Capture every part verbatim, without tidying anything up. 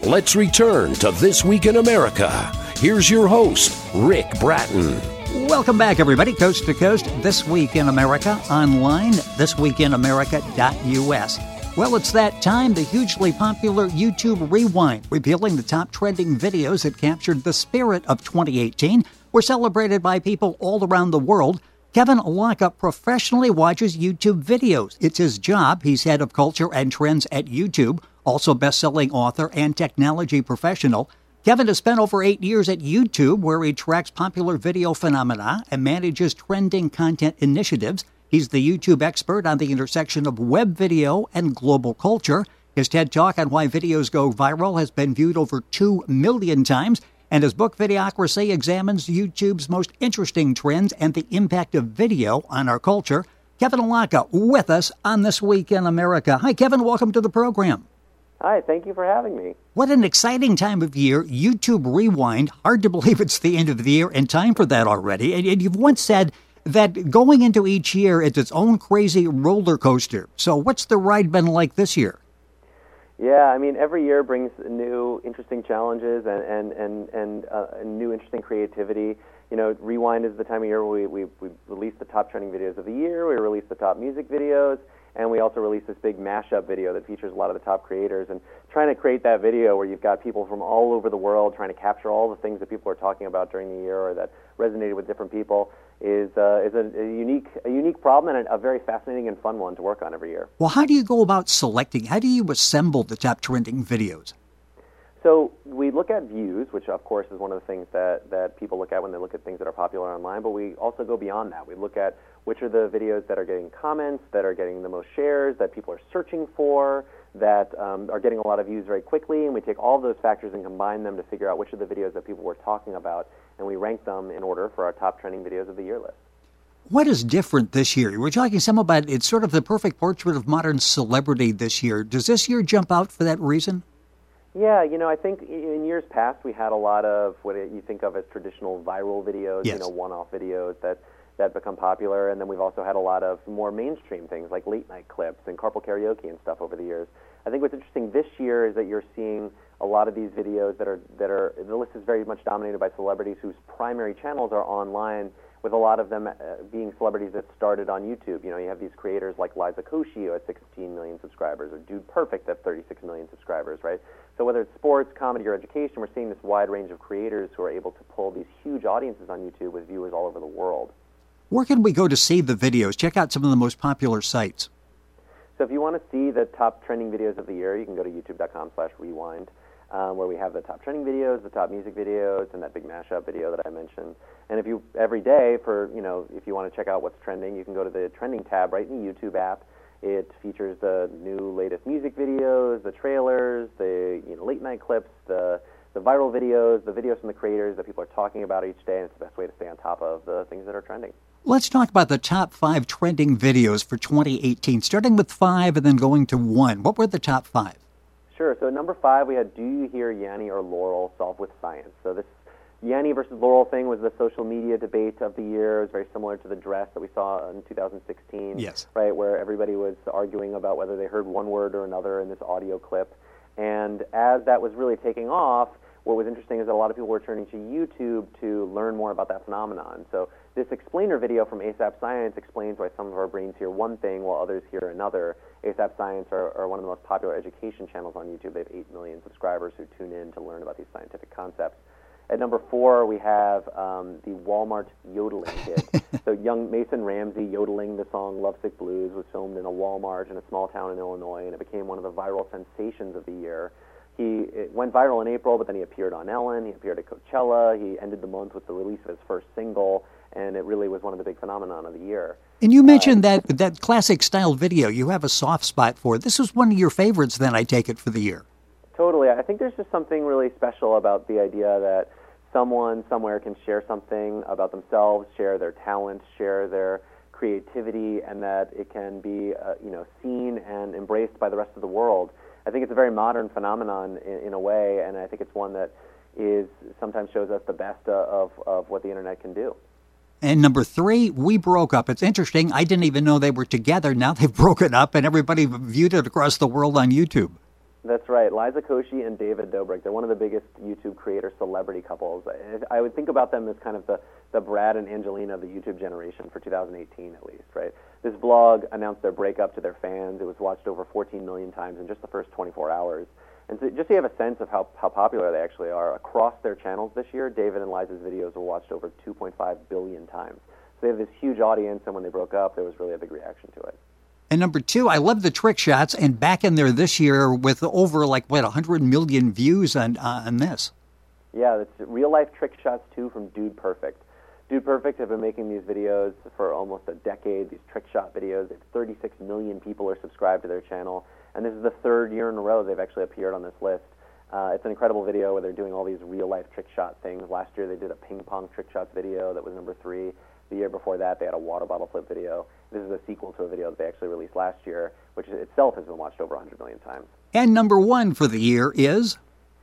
Let's return to This Week in America. Here's your host, Rick Bratton. Welcome back, everybody, coast to coast. This Week in America online, this week in america dot u s. Well, it's that time, the hugely popular YouTube Rewind, revealing the top trending videos that captured the spirit of twenty eighteen, were celebrated by people all around the world. Kevin Lockup professionally watches YouTube videos. It's his job. He's head of culture and trends at YouTube, also best-selling author and technology professional. Kevin has spent over eight years at YouTube, where he tracks popular video phenomena and manages trending content initiatives. He's the YouTube expert on the intersection of web video and global culture. His TED Talk on why videos go viral has been viewed over two million times, and his book, Videocracy, examines YouTube's most interesting trends and the impact of video on our culture. Kevin Lockup with us on This Week in America. Hi, Kevin. Welcome to the program. Hi, thank you for having me. What an exciting time of year. YouTube Rewind. Hard to believe it's the end of the year and time for that already. And, and you've once said that going into each year, it's its own crazy roller coaster. So what's the ride been like this year? Yeah, I mean, every year brings new, interesting challenges and and and, and uh, new, interesting creativity. You know, Rewind is the time of year where we, we, we release the top trending videos of the year, we release the top music videos, and we also release this big mashup video that features a lot of the top creators. And trying to create that video where you've got people from all over the world trying to capture all the things that people are talking about during the year or that resonated with different people is uh, is a, a unique a unique problem and a, a very fascinating and fun one to work on every year. Well, how do you go about selecting? How do you assemble the top trending videos? So we look at views, which of course is one of the things that, that people look at when they look at things that are popular online, but we also go beyond that. We look at which are the videos that are getting comments, that are getting the most shares, that people are searching for, that um, are getting a lot of views very quickly, and we take all of those factors and combine them to figure out which are the videos that people were talking about, and we rank them in order for our top trending videos of the year list. What is different this year? We're talking some about it's sort of the perfect portrait of modern celebrity this year. Does this year jump out for that reason? Yeah, you know, I think in years past we had a lot of what you think of as traditional viral videos, yes. you know, one-off videos that, that become popular, and then we've also had a lot of more mainstream things like late-night clips and carpool karaoke and stuff over the years. I think what's interesting this year is that you're seeing a lot of these videos that are, that are the list is very much dominated by celebrities whose primary channels are online, with a lot of them uh, being celebrities that started on YouTube. You know, you have these creators like Liza Koshy, who had sixteen million subscribers, or Dude Perfect at thirty-six million subscribers, right? So whether it's sports, comedy, or education, we're seeing this wide range of creators who are able to pull these huge audiences on YouTube with viewers all over the world. Where can we go to see the videos? Check out some of the most popular sites. So if you want to see the top trending videos of the year, you can go to youtube.com slash rewind, um, where we have the top trending videos, the top music videos, and that big mashup video that I mentioned. And if you every day for, you know, if you want to check out what's trending, you can go to the trending tab right in the YouTube app. It features the new latest music videos, the trailers, the you know, late night clips, the the viral videos, the videos from the creators that people are talking about each day, and it's the best way to stay on top of the things that are trending. Let's talk about the top five trending videos for twenty eighteen, starting with five and then going to one. What were the top five? Sure. So number five, we had Do You Hear Yanny or Laurel Solve with Science. So this Yanny versus Laurel thing was the social media debate of the year. It was very similar to the dress that we saw in two thousand sixteen, yes. right, where everybody was arguing about whether they heard one word or another in this audio clip. And as that was really taking off, what was interesting is that a lot of people were turning to YouTube to learn more about that phenomenon. So this explainer video from ASAP Science explains why some of our brains hear one thing while others hear another. ASAP Science are, are one of the most popular education channels on YouTube. They have eight million subscribers who tune in to learn about these scientific concepts. At number four, we have um, the Walmart yodeling kid. So young Mason Ramsey yodeling the song Lovesick Blues was filmed in a Walmart in a small town in Illinois, and it became one of the viral sensations of the year. He it went viral in April, but then he appeared on Ellen, he appeared at Coachella, he ended the month with the release of his first single, and it really was one of the big phenomenon of the year. And you mentioned uh, that that classic-style video you have a soft spot for. This was one of your favorites, then, I take it, for the year. Totally. I think there's just something really special about the idea that someone somewhere can share something about themselves, share their talent, share their creativity, and that it can be uh, you know, seen and embraced by the rest of the world. I think it's a very modern phenomenon in, in a way, and I think it's one that is sometimes shows us the best uh, of, of what the internet can do. And number three, We Broke Up. It's interesting. I didn't even know they were together. Now they've broken up, and everybody viewed it across the world on YouTube. That's right. Liza Koshy and David Dobrik. They're one of the biggest YouTube creator celebrity couples. I, I would think about them as kind of the, the Brad and Angelina of the YouTube generation for two thousand eighteen at least, right? This blog announced their breakup to their fans. It was watched over fourteen million times in just the first twenty-four hours. And so just so you have a sense of how, how popular they actually are, across their channels this year, David and Liza's videos were watched over two point five billion times. So they have this huge audience, and when they broke up, there was really a big reaction to it. And number two, I love the trick shots, and back in there this year with over, like, what, one hundred million views on, uh, on this. Yeah, it's real-life trick shots, too, from Dude Perfect. Dude Perfect have been making these videos for almost a decade, these trick shot videos. thirty-six million people are subscribed to their channel, and this is the third year in a row they've actually appeared on this list. Uh, it's an incredible video where they're doing all these real-life trick shot things. Last year they did a ping-pong trick shots video that was number three. The year before that, they had a water bottle flip video. This is a sequel to a video that they actually released last year, which itself has been watched over one hundred million times. And number one for the year is?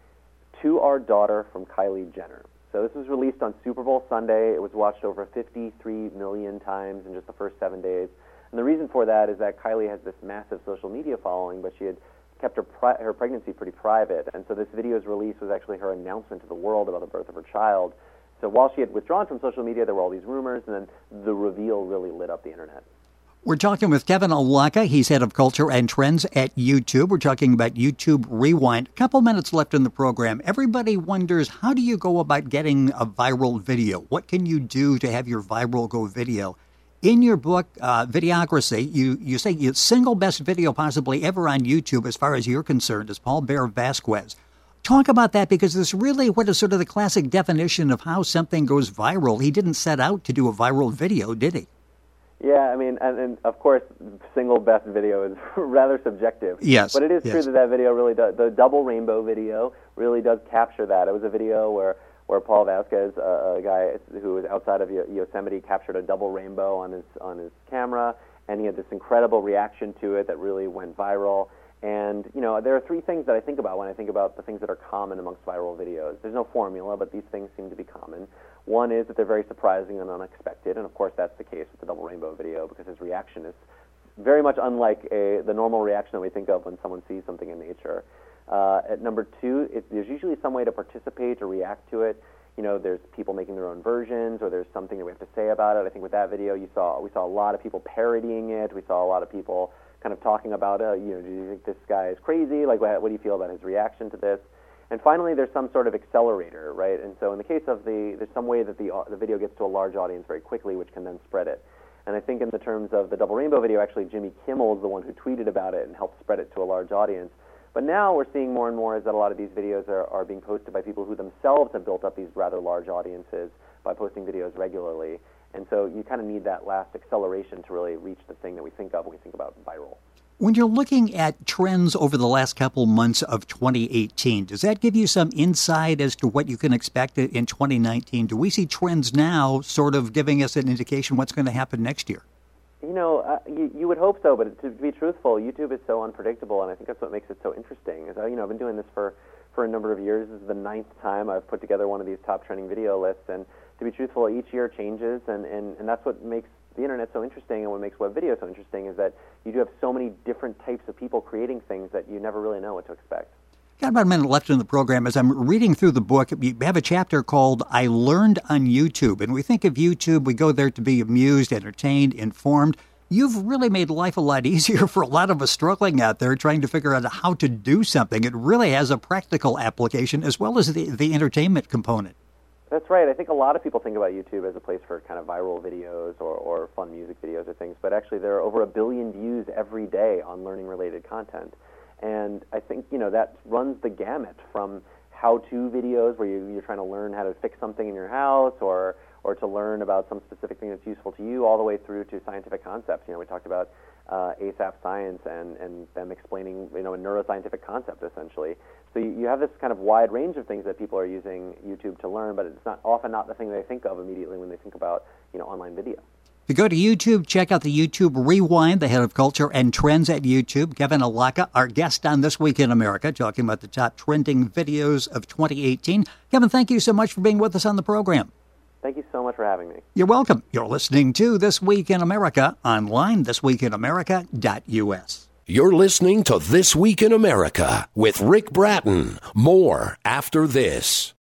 To Our Daughter from Kylie Jenner. So this was released on Super Bowl Sunday. It was watched over fifty-three million times in just the first seven days. And the reason for that is that Kylie has this massive social media following, but she had kept her pri- her pregnancy pretty private. And so this video's release was actually her announcement to the world about the birth of her child. So while she had withdrawn from social media, there were all these rumors, and then the reveal really lit up the internet. We're talking with Kevin Alaka. He's head of culture and trends at YouTube. We're talking about YouTube Rewind. A couple minutes left in the program. Everybody wonders, how do you go about getting a viral video? What can you do to have your viral go video? In your book, uh, Videocracy, you, you say your single best video possibly ever on YouTube, as far as you're concerned, is Paul Bear Vasquez. Talk about that, because it's really what is sort of the classic definition of how something goes viral. He didn't set out to do a viral video, did he? Yeah, I mean, and, and of course, single best video is rather subjective. Yes. But it is yes. true that that video really does, the double rainbow video really does capture that. It was a video where, where Paul Vasquez, uh, a guy who was outside of Yosemite, captured a double rainbow on his, on his camera, and he had this incredible reaction to it that really went viral. And, you know, there are three things that I think about when I think about the things that are common amongst viral videos. There's no formula, but these things seem to be common. One is that they're very surprising and unexpected, and of course that's the case with the double rainbow video, because his reaction is very much unlike a, the normal reaction that we think of when someone sees something in nature. Uh, at number two, it, there's usually some way to participate or react to it. You know, there's people making their own versions, or there's something that we have to say about it. I think with that video, you saw we saw a lot of people parodying it. We saw a lot of people kind of talking about, uh, you know, do you think this guy is crazy? Like, what, what do you feel about his reaction to this? And finally, there's some sort of accelerator, right? And so in the case of the, there's some way that the uh, the video gets to a large audience very quickly, which can then spread it. And I think in the terms of the double rainbow video, actually Jimmy Kimmel is the one who tweeted about it and helped spread it to a large audience. But now we're seeing more and more is that a lot of these videos are, are being posted by people who themselves have built up these rather large audiences by posting videos regularly. And so you kind of need that last acceleration to really reach the thing that we think of when we think about viral. When you're looking at trends over the last couple months of twenty eighteen, does that give you some insight as to what you can expect in twenty nineteen? Do we see trends now sort of giving us an indication what's going to happen next year? You know, uh, you, you would hope so, but to be truthful, YouTube is so unpredictable, and I think that's what makes it so interesting. Is, you know, I've been doing this for, for a number of years. This is the ninth time I've put together one of these top trending video lists, and to be truthful, each year changes, and, and, and that's what makes the internet so interesting, and what makes web video so interesting is that you do have so many different types of people creating things that you never really know what to expect. Got about a minute left in the program. As I'm reading through the book, you have a chapter called I Learned on YouTube, and we think of YouTube, we go there to be amused, entertained, informed. You've really made life a lot easier for a lot of us struggling out there trying to figure out how to do something. It really has a practical application as well as the, the entertainment component. That's right. I think a lot of people think about YouTube as a place for kind of viral videos or, or fun music videos or things, but actually there are over a billion views every day on learning-related content. And I think, you know, that runs the gamut from how-to videos where you, you're trying to learn how to fix something in your house or or to learn about some specific thing that's useful to you, all the way through to scientific concepts. You know, we talked about uh, ASAP Science and, and them explaining, you know, a neuroscientific concept, essentially. So you, you have this kind of wide range of things that people are using YouTube to learn, but it's not often not the thing they think of immediately when they think about, you know, online video. If you go to YouTube, check out the YouTube Rewind, the head of culture and trends at YouTube, Kevin Alaka, our guest on This Week in America, talking about the top trending videos of twenty eighteen. Kevin, thank you so much for being with us on the program. Thank you so much for having me. You're welcome. You're listening to This Week in America online, this week in america dot u s. You're listening to This Week in America with Rick Bratton. More after this.